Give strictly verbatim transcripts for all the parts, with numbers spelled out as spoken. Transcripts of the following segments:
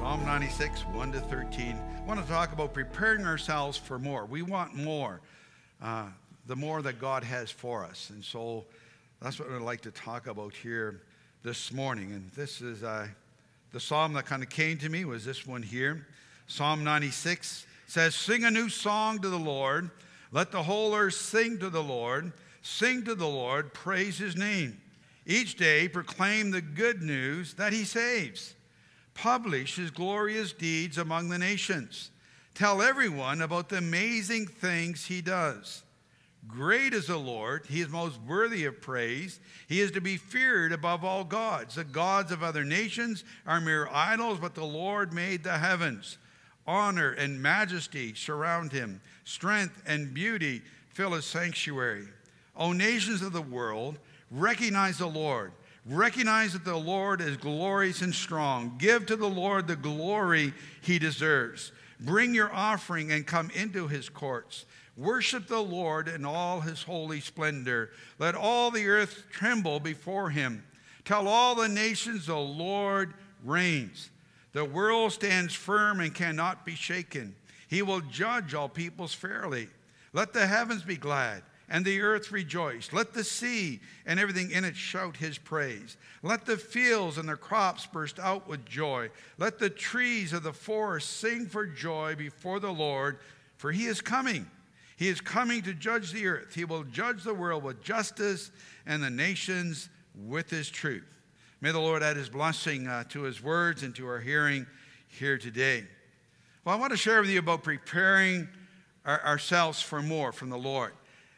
Psalm ninety-six, one to thirteen. I want to talk about preparing ourselves for more. We want more, uh, the more that God has for us. And so that's what I'd like to talk about here this morning. And this is uh, the psalm that kind of came to me was this one here. Psalm ninety-six says, "Sing a new song to the Lord. Let the whole earth sing to the Lord. Sing to the Lord, praise his name. Each day proclaim the good news that he saves. Publish his glorious deeds among the nations. Tell everyone about the amazing things he does. Great is the Lord. He is most worthy of praise. He is to be feared above all gods. The gods of other nations are mere idols, but the Lord made the heavens. Honor and majesty surround him. Strength and beauty fill his sanctuary. O nations of the world, recognize the Lord. Recognize that the Lord is glorious and strong. Give to the Lord the glory he deserves. Bring your offering and come into his courts. Worship the Lord in all his holy splendor. Let all the earth tremble before him. Tell all the nations the Lord reigns. The world stands firm and cannot be shaken. He will judge all peoples fairly. Let the heavens be glad and the earth rejoice. Let the sea and everything in it shout his praise. Let the fields and the crops burst out with joy. Let the trees of the forest sing for joy before the Lord, for he is coming. He is coming to judge the earth. He will judge the world with justice and the nations with his truth." May the Lord add his blessing uh, to his words and to our hearing here today. Well, I want to share with you about preparing our, ourselves for more from the Lord.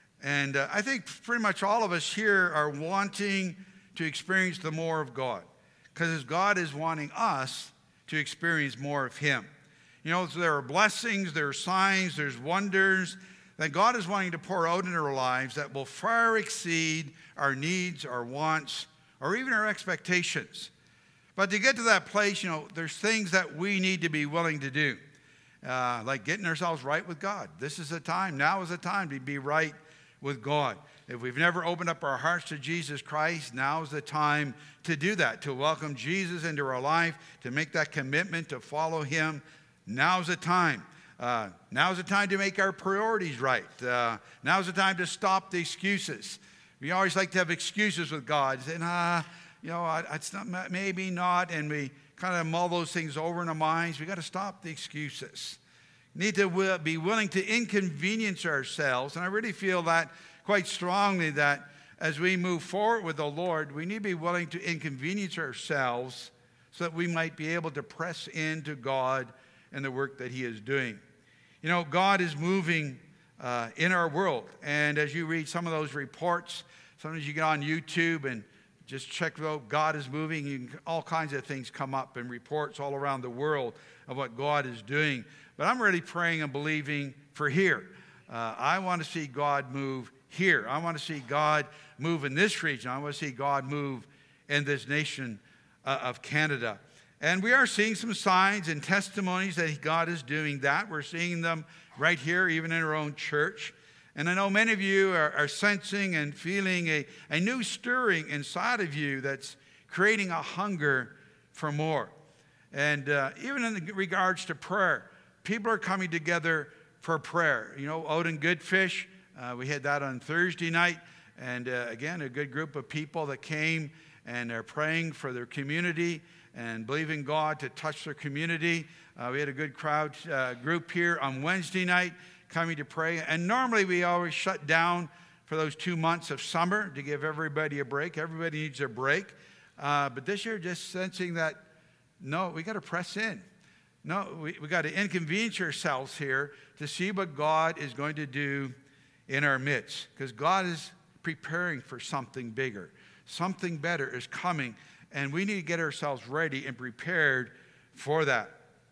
And uh, I think pretty much all of us here are wanting to experience the more of God, because God is wanting us to experience more of him. You know, so there are blessings, there are signs, there's wonders that God is wanting to pour out in our lives that will far exceed our needs, our wants, or even our expectations. But to get to that place, you know, there's things that we need to be willing to do, uh, like getting ourselves right with God. This is the time. Now is the time to be right with God. If we've never opened up our hearts to Jesus Christ, now is the time to do that, to welcome Jesus into our life, to make that commitment to follow him. Now's the time. Uh, now's the time to make our priorities right. Uh, now's the time to stop the excuses. We always like to have excuses with God, saying, ah, you know, it's not, maybe not, and we kind of mull those things over in our minds. We got to stop the excuses. Need to be willing to inconvenience ourselves. And I really feel that quite strongly, that as we move forward with the Lord, we need to be willing to inconvenience ourselves so that we might be able to press into God and the work that he is doing. You know, God is moving uh, in our world. And as you read some of those reports, sometimes you get on YouTube and just check out God is moving. You can, all kinds of things come up and reports all around the world of what God is doing. But I'm really praying and believing for here. Uh, I want to see God move here. I want to see God move in this region. I want to see God move in this nation uh, of Canada. And we are seeing some signs and testimonies that God is doing that. We're seeing them right here, even in our own church. And I know many of you are, are sensing and feeling a, a new stirring inside of you that's creating a hunger for more. And uh, even in regards to prayer, people are coming together for prayer. You know, out in Goodfish, uh, we had that on Thursday night. And uh, again, a good group of people that came and are praying for their community and believing God to touch their community. Uh, we had a good crowd uh, group here on Wednesday night coming to pray. And normally we always shut down for those two months of summer to give everybody a break. Everybody needs a break. Uh, but this year, just sensing that, no, we got to press in. No, we, we got to inconvenience ourselves here to see what God is going to do in our midst. Because God is preparing for something bigger. Something better is coming. And we need to get ourselves ready and prepared for that.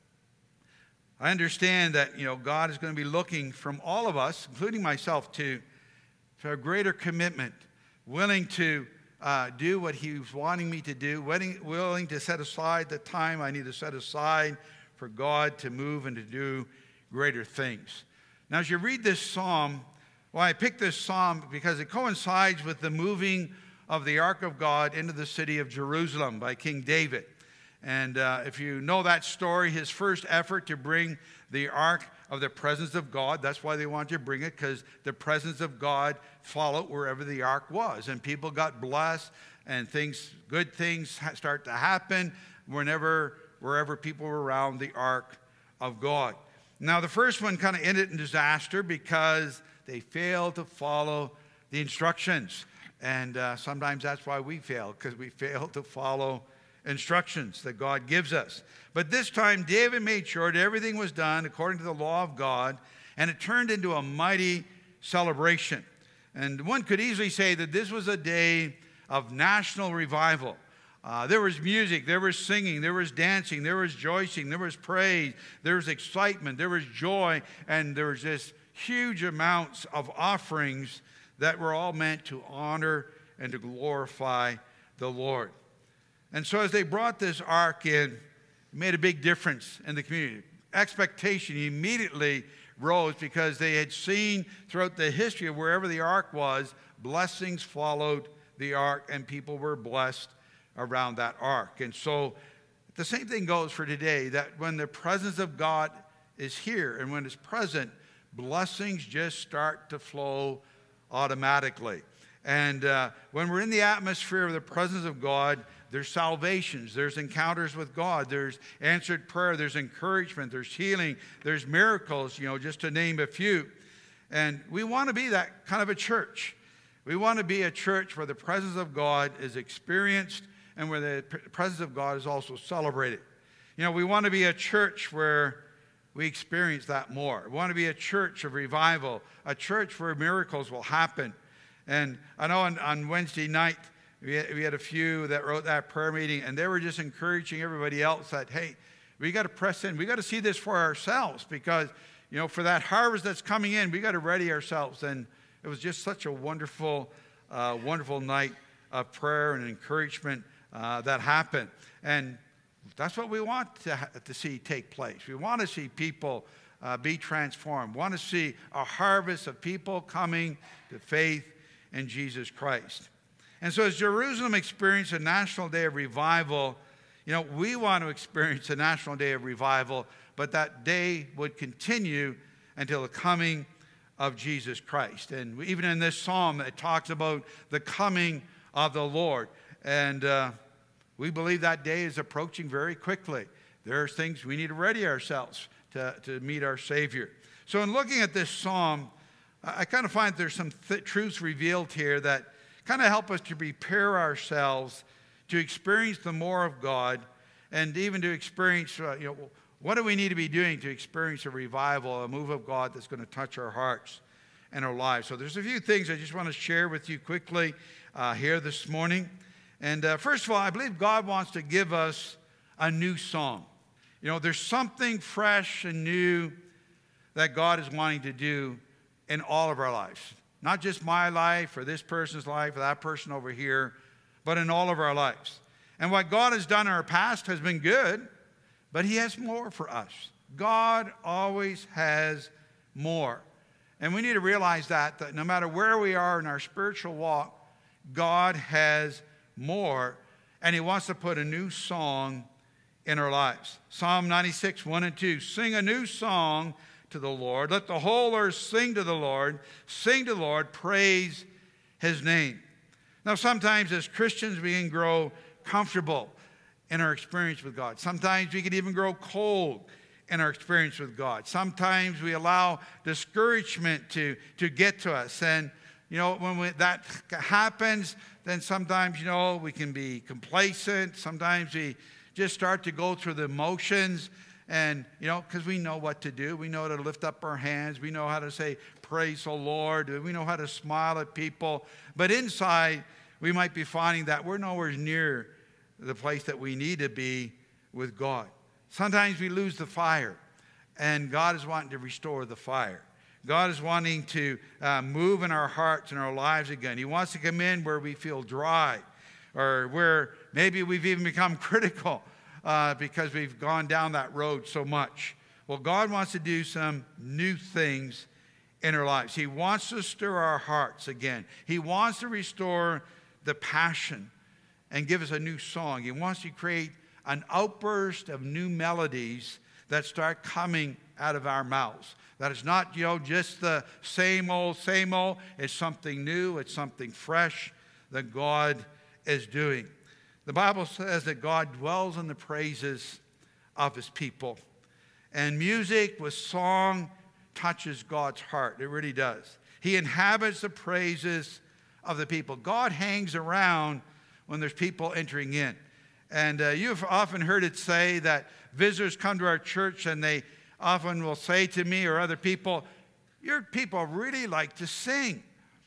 I understand that, you know, God is going to be looking from all of us, including myself too, for a greater commitment, willing to uh, do what he's wanting me to do, willing, willing to set aside the time I need to set aside for God to move and to do greater things. Now, as you read this psalm, well, I picked this psalm because it coincides with the moving of the Ark of God into the city of Jerusalem by King David. And uh, if you know that story, his first effort to bring the ark of the presence of God, that's why they wanted to bring it, because the presence of God followed wherever the ark was. And people got blessed, and things, good things start to happen whenever, wherever people were around the ark of God. Now, the first one kind of ended in disaster because they failed to follow the instructions. And uh, sometimes that's why we fail, because we fail to follow instructions that God gives us. But this time, David made sure that everything was done according to the law of God, and it turned into a mighty celebration. And one could easily say that this was a day of national revival. Uh, there was music, there was singing, there was dancing, there was rejoicing, there was praise, there was excitement, there was joy, and there was just huge amounts of offerings that were all meant to honor and to glorify the Lord. And so as they brought this ark in, it made a big difference in the community. Expectation immediately rose because they had seen throughout the history of wherever the ark was, blessings followed the ark, and people were blessed around that ark. And so the same thing goes for today, that when the presence of God is here and when it's present, blessings just start to flow automatically. And uh, when we're in the atmosphere of the presence of God, there's salvations, there's encounters with God, there's answered prayer, there's encouragement, there's healing, there's miracles, you know, just to name a few. And we want to be that kind of a church. We want to be a church where the presence of God is experienced and where the presence of God is also celebrated. You know, we want to be a church where we experience that more. We want to be a church of revival, a church where miracles will happen. And I know on, on Wednesday night, we had, we had a few that wrote that prayer meeting, and they were just encouraging everybody else that, hey, we got to press in. We got to see this for ourselves because, you know, for that harvest that's coming in, we got to ready ourselves. And it was just such a wonderful, uh, wonderful night of prayer and encouragement uh, that happened. And that's what we want to, ha- to see take place. We want to see people uh, be transformed. We want to see a harvest of people coming to faith in Jesus Christ. And so as Jerusalem experienced a national day of revival, you know, we want to experience a national day of revival, but that day would continue until the coming of Jesus Christ. And even in this psalm, it talks about the coming of the Lord. And uh, we believe that day is approaching very quickly. There's things we need to ready ourselves to, to meet our Savior. So in looking at this psalm, I kind of find there's some th- truths revealed here that kind of help us to prepare ourselves to experience the more of God and even to experience, uh, you know, what do we need to be doing to experience a revival, a move of God that's going to touch our hearts and our lives. So there's a few things I just want to share with you quickly uh, here this morning. And uh, first of all, I believe God wants to give us a new song. You know, there's something fresh and new that God is wanting to do in all of our lives. Not just my life or this person's life or that person over here, but in all of our lives. And what God has done in our past has been good, but He has more for us. God always has more. And we need to realize that, that no matter where we are in our spiritual walk, God has more, and He wants to put a new song in our lives. Psalm ninety-six, one and two, sing a new song to the Lord. Let the whole earth sing to the Lord. Sing to the Lord. Praise His name. Now, sometimes as Christians, we can grow comfortable in our experience with God. Sometimes we can even grow cold in our experience with God. Sometimes we allow discouragement to, to get to us. And, you know, when we, that happens, then sometimes, you know, we can be complacent. Sometimes we just start to go through the motions. And, you know, because we know what to do. We know how to lift up our hands. We know how to say, praise the Lord. We know how to smile at people. But inside, we might be finding that we're nowhere near the place that we need to be with God. Sometimes we lose the fire, and God is wanting to restore the fire. God is wanting to uh, move in our hearts and our lives again. He wants to come in where we feel dry, or where maybe we've even become critical Uh, because we've gone down that road so much. Well, God wants to do some new things in our lives. He wants to stir our hearts again. He wants to restore the passion and give us a new song. He wants to create an outburst of new melodies that start coming out of our mouths. That is not, you know, just the same old, same old. It's something new. It's something fresh that God is doing. The Bible says that God dwells in the praises of his people. And music with song touches God's heart. It really does. He inhabits the praises of the people. God hangs around when there's people entering in. And uh, you've often heard it say that visitors come to our church and they often will say to me or other people, your people really like to sing.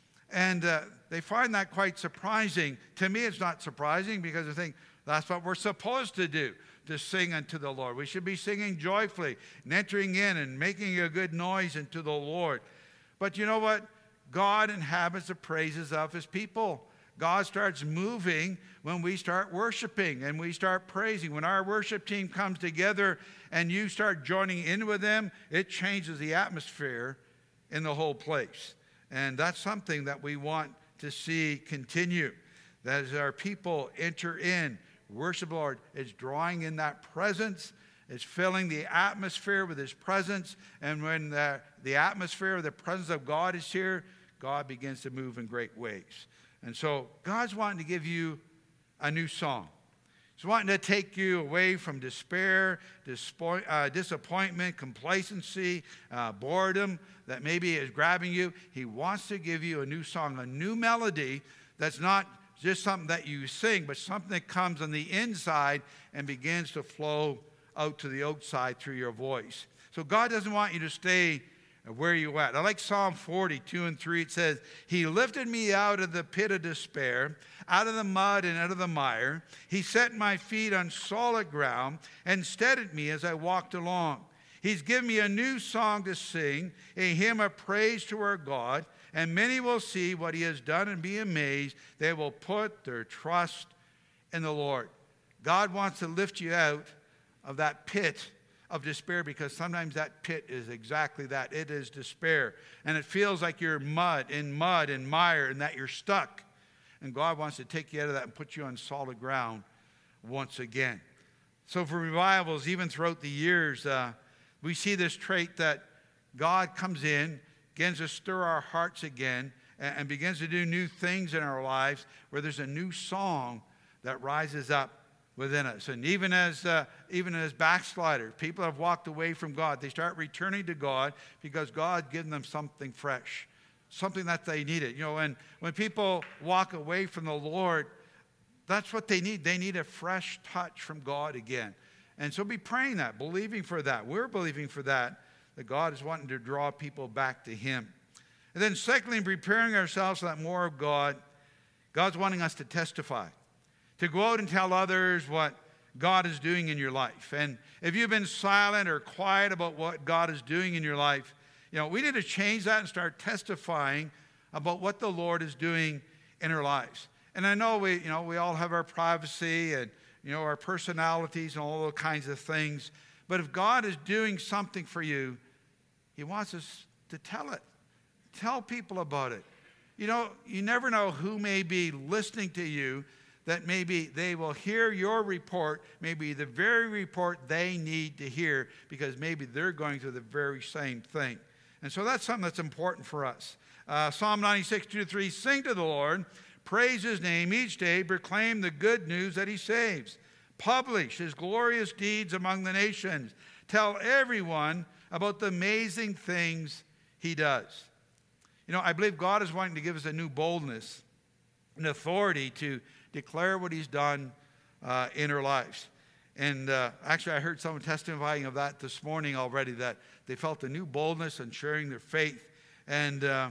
And uh, they find that quite surprising. To me, it's not surprising because I think that's what we're supposed to do, to sing unto the Lord. We should be singing joyfully and entering in and making a good noise unto the Lord. But you know what? God inhabits the praises of his people. God starts moving when we start worshiping and we start praising. When our worship team comes together and you start joining in with them, it changes the atmosphere in the whole place. And that's something that we want to see continue. That as our people enter in, worship the Lord, it's drawing in that presence. It's filling the atmosphere with his presence. And when the, the atmosphere, the presence of God is here, God begins to move in great ways. And so God's wanting to give you a new song. He's wanting to take you away from despair, dispo- uh, disappointment, complacency, uh, boredom that maybe is grabbing you. He wants to give you a new song, a new melody that's not just something that you sing, but something that comes on the inside and begins to flow out to the outside through your voice. So God doesn't want you to stay where you at. I like Psalm forty, two and three. It says, he lifted me out of the pit of despair, out of the mud and out of the mire. He set my feet on solid ground and steadied me as I walked along. He's given me a new song to sing, a hymn of praise to our God, and many will see what he has done and be amazed. They will put their trust in the Lord. God wants to lift you out of that pit of despair, because sometimes that pit is exactly that. It is despair. And it feels like you're mud, in mud and mire, and that you're stuck. And God wants to take you out of that and put you on solid ground once again. So for revivals, even throughout the years, uh, we see this trait that God comes in, begins to stir our hearts again, and, and begins to do new things in our lives, where there's a new song that rises up within us. And even as uh, even as backsliders, people have walked away from God, they start returning to God because God given them something fresh, something that they needed. You know, and when people walk away from the Lord, that's what they need. They need a fresh touch from God again. And so be praying that, believing for that. We're believing for that, that God is wanting to draw people back to him. And then secondly, preparing ourselves for that more of God, God's wanting us to testify, to go out and tell others what God is doing in your life. And if you've been silent or quiet about what God is doing in your life, you know, we need to change that and start testifying about what the Lord is doing in our lives. And I know we, you know, we all have our privacy and, you know, our personalities and all those kinds of things. But if God is doing something for you, he wants us to tell it. Tell people about it. You know, you never know who may be listening to you, that maybe they will hear your report, maybe the very report they need to hear, because maybe they're going through the very same thing. And so that's something that's important for us. Uh, Psalm ninety-six, two to three, sing to the Lord, praise his name each day, proclaim the good news that he saves. Publish his glorious deeds among the nations. Tell everyone about the amazing things he does. You know, I believe God is wanting to give us a new boldness and authority to declare what he's done uh, in our lives. And uh, actually, I heard someone testifying of that this morning already, that they felt a new boldness in sharing their faith. And uh,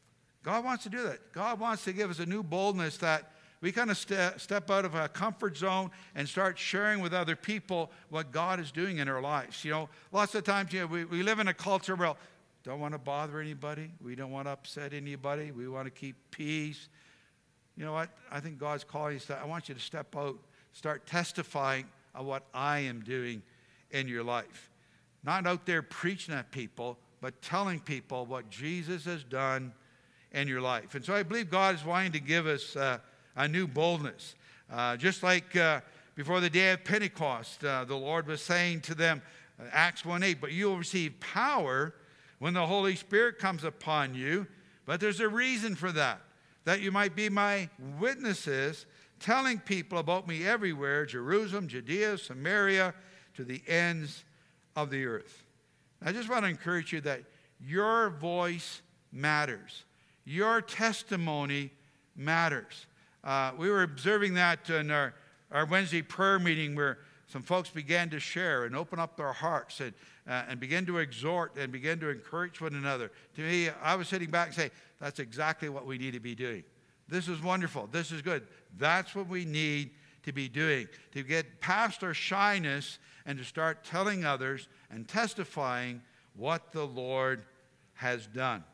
God wants to do that. God wants to give us a new boldness that we kind of ste- step out of a comfort zone and start sharing with other people what God is doing in our lives. You know, lots of times, you know, we, we live in a culture where we don't want to bother anybody. We don't want to upset anybody. We want to keep peace. You know what? I think God's calling us to, I want you to step out, start testifying of what I am doing in your life. Not out there preaching at people, but telling people what Jesus has done in your life. And so I believe God is wanting to give us uh, a new boldness. Uh, just like uh, before the day of Pentecost, uh, the Lord was saying to them, uh, Acts one eight, but you will receive power when the Holy Spirit comes upon you. But there's a reason for that, that you might be my witnesses, telling people about me everywhere, Jerusalem, Judea, Samaria, to the ends of the earth. I just want to encourage you that your voice matters. Your testimony matters. Uh, we were observing that in our, our Wednesday prayer meeting where some folks began to share and open up their hearts and, uh, and begin to exhort and begin to encourage one another. To me, I was sitting back and saying, that's exactly what we need to be doing. This is wonderful. This is good. That's what we need to be doing, to get past our shyness and to start telling others and testifying what the Lord has done.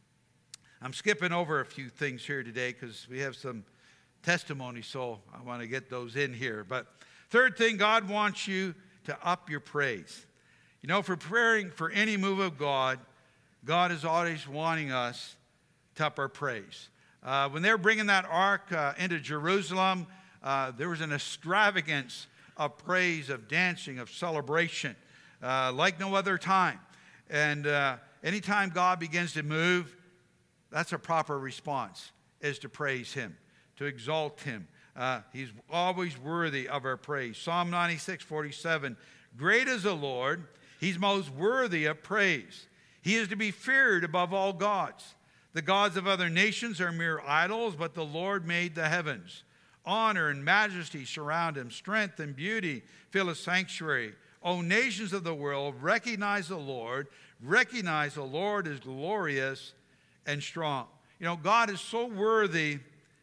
I'm skipping over a few things here today because we have some testimony, so I want to get those in here. But third thing, God wants you to up your praise. You know, for preparing for any move of God, God is always wanting us to up our praise. Uh, when they were bringing that ark uh, into Jerusalem, uh, there was an extravagance of praise, of dancing, of celebration, uh, like no other time. And uh, anytime God begins to move, that's a proper response, is to praise him, to exalt him. Uh, he's always worthy of our praise. Psalm ninety-six forty-seven, great is the Lord, he's most worthy of praise. He is to be feared above all gods. The gods of other nations are mere idols, but the Lord made the heavens. Honor and majesty surround him. Strength and beauty fill his sanctuary. O nations of the world, recognize the Lord. Recognize the Lord is glorious and strong. You know, God is so worthy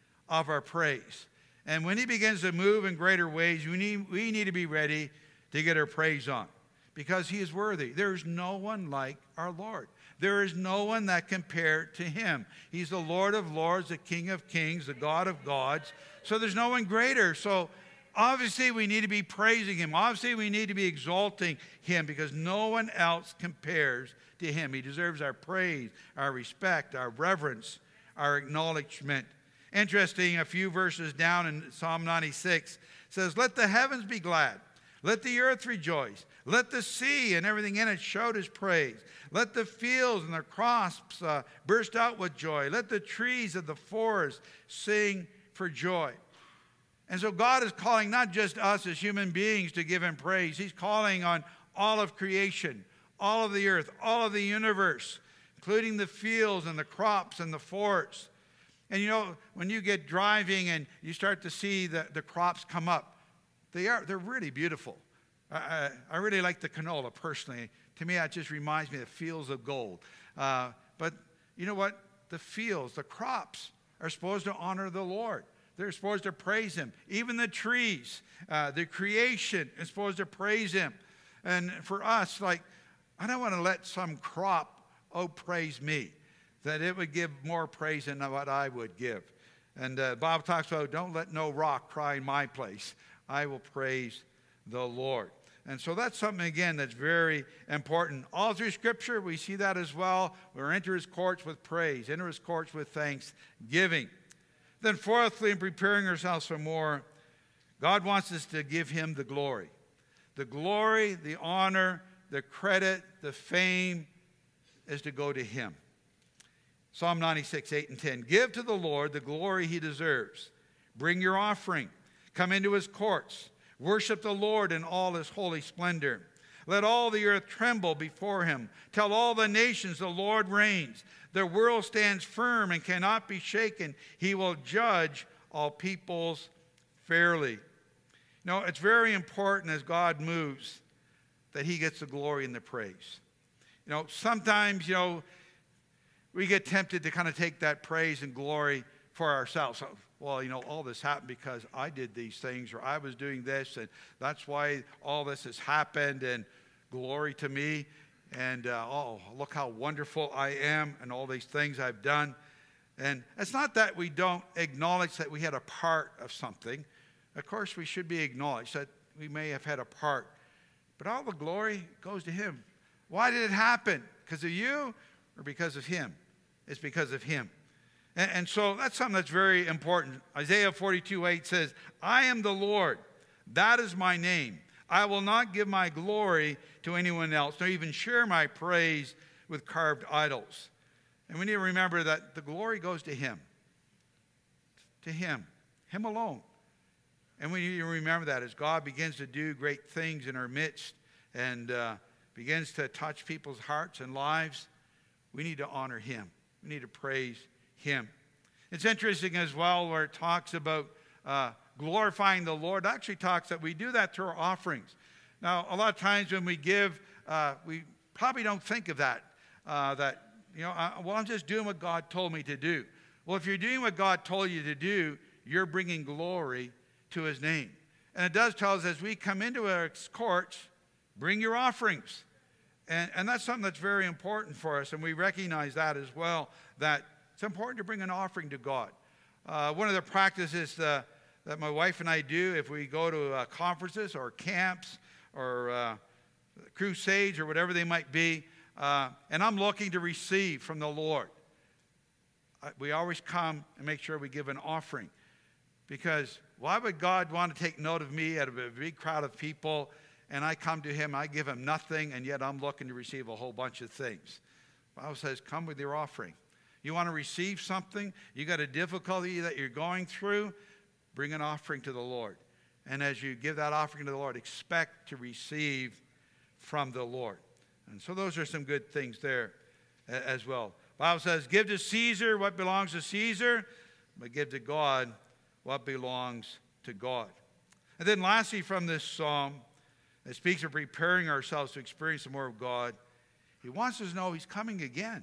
of our praise. And when he begins to move in greater ways, we need, we need to be ready to get our praise on because he is worthy. There is no one like our Lord. There is no one that compared to him. He's the Lord of lords, the King of kings, the God of gods. So there's no one greater. So obviously we need to be praising him. Obviously we need to be exalting him because no one else compares to him. He deserves our praise, our respect, our reverence, our acknowledgement. Interesting, a few verses down in Psalm ninety-six says, let the heavens be glad. Let the earth rejoice. Let the sea and everything in it shout his praise. Let the fields and the crops uh, burst out with joy. Let the trees of the forest sing for joy. And so God is calling not just us as human beings to give him praise. He's calling on all of creation, all of the earth, all of the universe, including the fields and the crops and the forests. And you know, when you get driving and you start to see the, the crops come up, they are, they're really beautiful. I, I really like the canola personally. To me, that just reminds me of fields of gold. Uh, but you know what? The fields, the crops are supposed to honor the Lord. They're supposed to praise him. Even the trees, uh, the creation is supposed to praise him. And for us, like, I don't want to let some crop, oh, praise me, that it would give more praise than what I would give. And uh, Bob talks about, don't let no rock cry in my place. I will praise the Lord. And so that's something, again, that's very important. All through Scripture, we see that as well. We're enter his courts with praise, enter his courts with thanksgiving. Then fourthly, in preparing ourselves for more, God wants us to give him the glory. The glory, the honor, the credit, the fame is to go to him. Psalm ninety-six, eight and ten. Give to the Lord the glory he deserves. Bring your offering. Come into his courts. Worship the Lord in all his holy splendor. Let all the earth tremble before him. Tell all the nations the Lord reigns. The world stands firm and cannot be shaken. He will judge all peoples fairly. No, it's very important as God moves that he gets the glory and the praise. You know, sometimes, you know, we get tempted to kind of take that praise and glory for ourselves. Well, you know, all this happened because I did these things, or I was doing this, and that's why all this has happened, and glory to me. And, uh, oh, look how wonderful I am, and all these things I've done. And it's not that we don't acknowledge that we had a part of something. Of course, we should be acknowledged that we may have had a part. But all the glory goes to him. Why did it happen? Because of you or because of him? It's because of him. And so that's something that's very important. Isaiah forty-two eight says, I am the Lord. That is my name. I will not give my glory to anyone else, nor even share my praise with carved idols. And we need to remember that the glory goes to him. To him. Him alone. And we need to remember that as God begins to do great things in our midst and uh, begins to touch people's hearts and lives, we need to honor him. We need to praise him. It's interesting as well where it talks about uh, glorifying the Lord. It actually talks that we do that through our offerings. Now, a lot of times when we give, uh, we probably don't think of that. Uh, that, you know, uh, well, I'm just doing what God told me to do. Well, if you're doing what God told you to do, you're bringing glory to his name. And it does tell us as we come into our courts, bring your offerings. And, and that's something that's very important for us. And we recognize that as well, that it's important to bring an offering to God. Uh, one of the practices uh, that my wife and I do if we go to uh, conferences or camps or uh, crusades or whatever they might be, uh, and I'm looking to receive from the Lord, I, we always come and make sure we give an offering. Because why would God want to take note of me out of a big crowd of people, and I come to him, I give him nothing, and yet I'm looking to receive a whole bunch of things? The Bible says, come with your offering. You want to receive something, you got a difficulty that you're going through, bring an offering to the Lord. And as you give that offering to the Lord, expect to receive from the Lord. And so those are some good things there as well. The Bible says, give to Caesar what belongs to Caesar, but give to God what belongs to God. And then lastly from this psalm, it speaks of preparing ourselves to experience the more of God. He wants us to know he's coming again.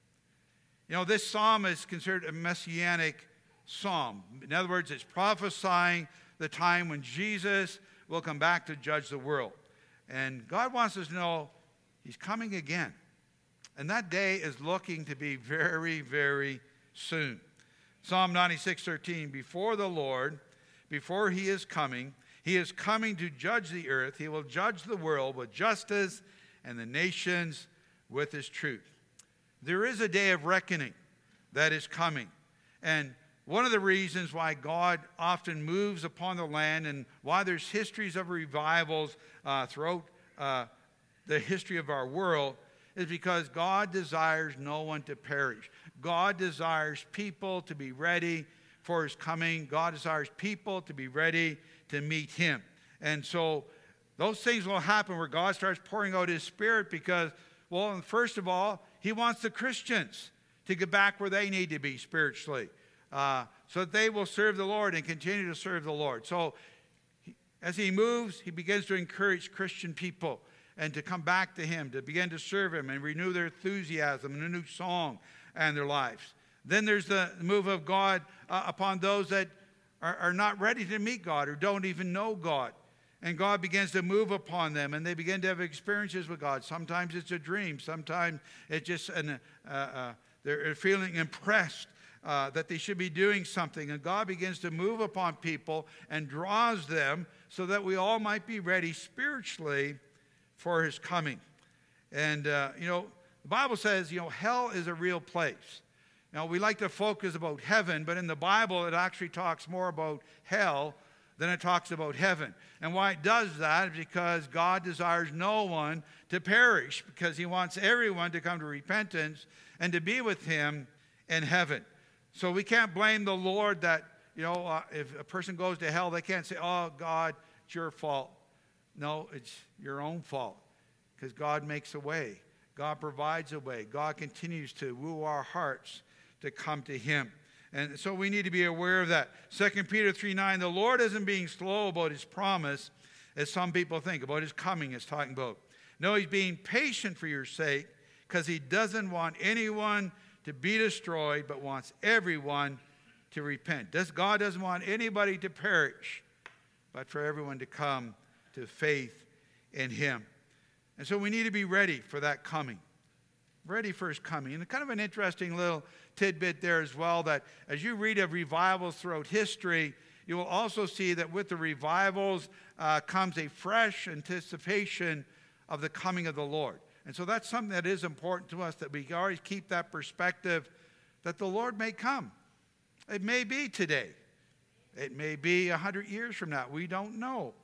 You know, this psalm is considered a messianic psalm. In other words, it's prophesying the time when Jesus will come back to judge the world. And God wants us to know he's coming again. And that day is looking to be very, very soon. Psalm ninety-six thirteen, before the Lord, before he is coming, he is coming to judge the earth. He will judge the world with justice and the nations with his truth. There is a day of reckoning that is coming. And one of the reasons why God often moves upon the land and why there's histories of revivals uh, throughout uh, the history of our world is because God desires no one to perish. God desires people to be ready for his coming. God desires people to be ready to meet him. And so those things will happen where God starts pouring out his Spirit because, well, first of all, he wants the Christians to get back where they need to be spiritually uh, so that they will serve the Lord and continue to serve the Lord. So he, as he moves, he begins to encourage Christian people and to come back to him, to begin to serve him and renew their enthusiasm and a new song and their lives. Then there's the move of God uh, upon those that are, are not ready to meet God or don't even know God. And God begins to move upon them, and they begin to have experiences with God. Sometimes it's a dream. Sometimes it's just an, uh, uh, they're feeling impressed uh, that they should be doing something. And God begins to move upon people and draws them so that we all might be ready spiritually for his coming. And, uh, you know, the Bible says, you know, hell is a real place. Now, we like to focus about heaven, but in the Bible, it actually talks more about hell than it talks about heaven. And why it does that is because God desires no one to perish, because he wants everyone to come to repentance and to be with him in heaven. So we can't blame the Lord that, you know, uh, if a person goes to hell, they can't say, oh, God, it's your fault. No, it's your own fault, because God makes a way. God provides a way. God continues to woo our hearts to come to him. And so we need to be aware of that. Second Peter three nine, the Lord isn't being slow about his promise, as some people think, about his coming, it's talking about. No, he's being patient for your sake, because he doesn't want anyone to be destroyed, but wants everyone to repent. This, God doesn't want anybody to perish, but for everyone to come to faith in him. And so we need to be ready for that coming. Ready for his coming. And kind of an interesting little tidbit there as well, that as you read of revivals throughout history, you will also see that with the revivals uh, comes a fresh anticipation of the coming of the Lord. And so that's something that is important to us, that we always keep that perspective that the Lord may come. It may be today. It may be a hundred years from now. We don't know.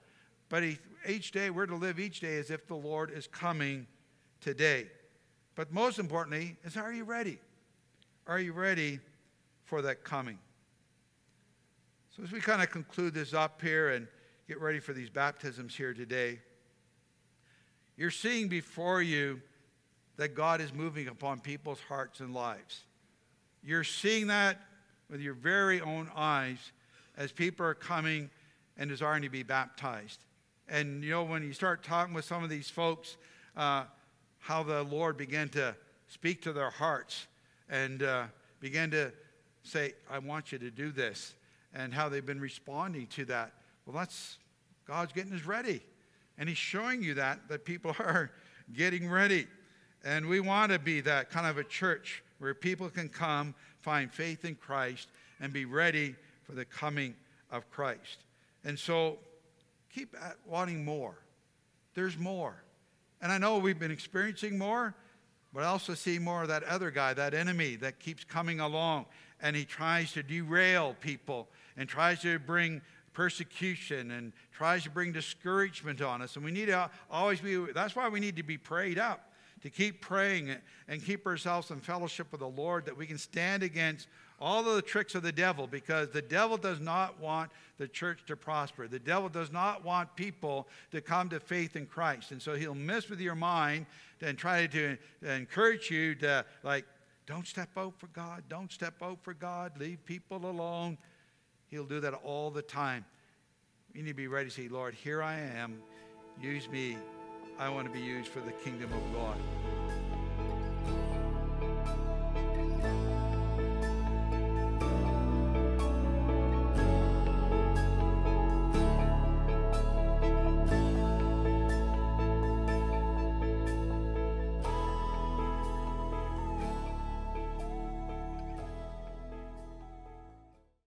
But he, each day, we're to live each day as if the Lord is coming today. But most importantly is, are you ready? Are you ready for that coming? So as we kind of conclude this up here and get ready for these baptisms here today, you're seeing before you that God is moving upon people's hearts and lives. You're seeing that with your very own eyes as people are coming and desiring to be baptized. And you know, when you start talking with some of these folks, uh, how the Lord began to speak to their hearts and uh, began to say, I want you to do this, and how they've been responding to that. Well, that's, God's getting us ready. And he's showing you that, that people are getting ready. And we want to be that kind of a church where people can come, find faith in Christ, and be ready for the coming of Christ. And so keep at wanting more. There's more. And I know we've been experiencing more, but I also see more of that other guy, that enemy that keeps coming along, and he tries to derail people and tries to bring persecution and tries to bring discouragement on us. And we need to always be, that's why we need to be prayed up, to keep praying and keep ourselves in fellowship with the Lord, that we can stand against all of the tricks of the devil, because the devil does not want the church to prosper. The devil does not want people to come to faith in Christ. And so he'll mess with your mind and try to, to encourage you to, like, don't step out for God. Don't step out for God. Leave people alone. He'll do that all the time. We need to be ready to say, Lord, here I am. Use me. I want to be used for the kingdom of God.